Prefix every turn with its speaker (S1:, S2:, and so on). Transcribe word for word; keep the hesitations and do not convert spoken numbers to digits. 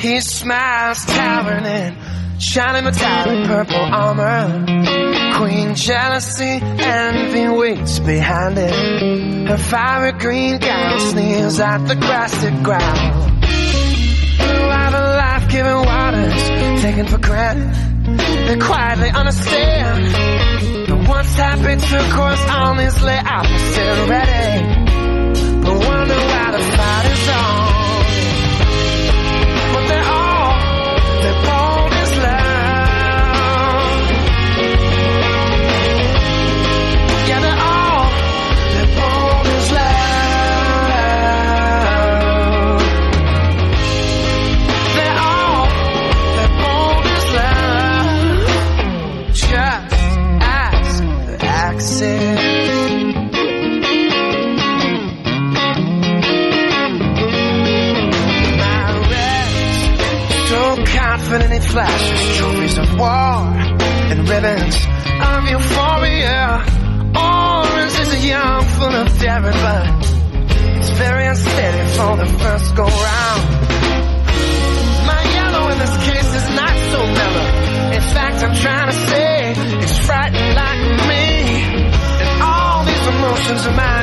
S1: He smiles, towering in shining metallic purple armor. Queen jealousy, envy waits behind it. Her fiery green gown sneers at the grassy ground. Blue out of life-giving waters, taken for granted. They quietly understand. The once happy turquoise on his layout is still ready, but wonder why the fight is on. But they're all, they're bold as love. Yeah, they're all, they're bold as love. They're all, they're bold as love. Just ask the accent. Confident he flashes trophies of war and ribbons of euphoria. Orange is a young, full of daring, but it's very unsteady for the first go round. My yellow in this case is not so mellow. In fact, I'm trying to say it's frightened like me, and all these emotions are mine.